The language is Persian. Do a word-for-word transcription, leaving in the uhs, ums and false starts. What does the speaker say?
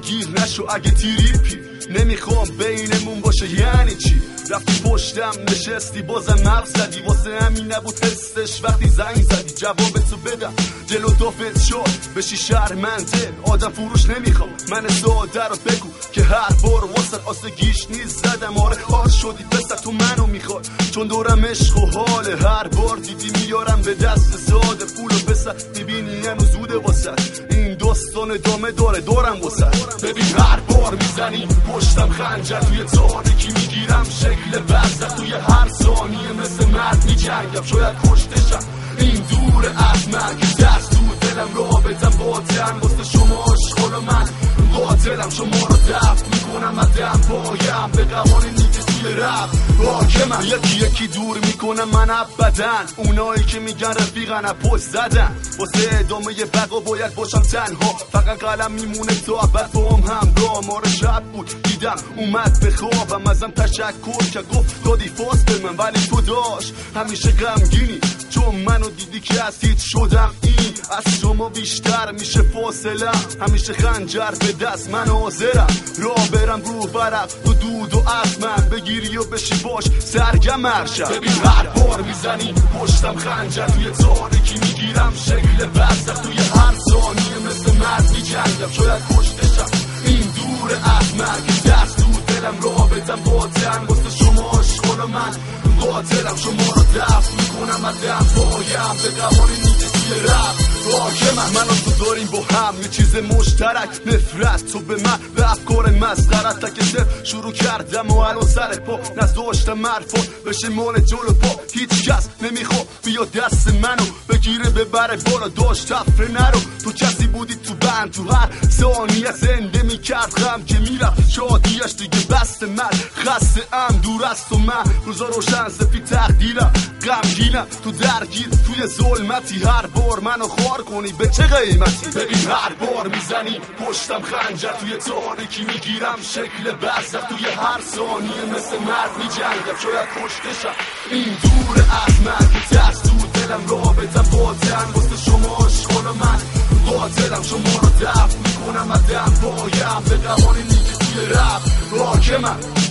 گیر نشو اگه تیریپی، نمیخوام بینمون باشه یعنی چی؟ رفتی پشتم نشستی بازم مغز زدی، واسه همین نبود حسش وقتی زنگ زدی جوابتو بدم جلو دافت شد بشی شرمنده. آدم فروش نمیخوام من ساده رو بگو که هر بار واسه آسه گیش نیست زدم. آره خار شدی پسر تو منو میخوای چون دورم عشق و حاله، هر بار دیدی میارم به دست ساده پول و پسر میبینی هنو زوده واسه این داستان ادامه داره دارم واسه. ببین هر بار میزنی پشتم خنجر توی تاریکی میگیرم شکل وزد توی هر ثانیه مثل مرد میجنگم شاید کشتشم این دور از من که دست تو دلم رابطم باطن واسه شما عشق من قاتلم شما رو دفت میکنم ادم پایم به قوانینی که توی رفت حاکمم یکی یکی دور میکنم من ابدن اونایی که میگن رفیقن پشت زدن واسه ادامه بقا باید باشم تنها فقط قلم میمونه تا ابد با هم همراه ما رو شب بود دیدم اومد به خوابم ازم تشکر که گفت دادی فاس به من ولی تو داشت همیشه غمگینی چون منو دیدی که از هیچ شدم این از شما بیشتر میشه فاصله همیشه خنجر به دست من حاضرم راه برم رو برم تو دود و از من بگیری و بشی باش سرگم مرشم. ببین هر بار میزنی پشتم خنجر توی تاریکی میگیرم شکل بزد توی هر ثانیه مثل مرد میجنگم شاید کشتشم این دور از من که دست تو دلم رابطم باطن واسه شما عشق من قاتلم شما رو دفت میکنم ادم پایم به قوانینی که توی رفت حاکمم من و تو داریم با هم یه چیز مشترک نفرت تو به من به افکار مسخرت تک صفر شروع کردم و الان سر پا نذاشتم حرفات بشه مال جلو پا هیچ کس نمیخواد بیا دست منو بگیره ببره بالا داشت تفره نرو تو کسی بودی تو بند تو هر ثانیه زنده میکرد غم که میرفت شادیش دیگه بست من خسته ام دور از تو من روزا روشن سفید تقدیرم غمگینم تو درگیر توی ظلمتی هر بار منو خوار کنی به چه قیمتی. ببین هر بار میزنی پشتم خنجر توی تاریکی میگیرم شکل بزد توی هر ثانیه مثل مرد میجنگم شاید کشتشم این دور از من که دست تو دلم رابطم باطن واسه شما عشق من قاتلم شما رو دفت میکنم ادم پایم به قوانینی که توی رفت حاکمم.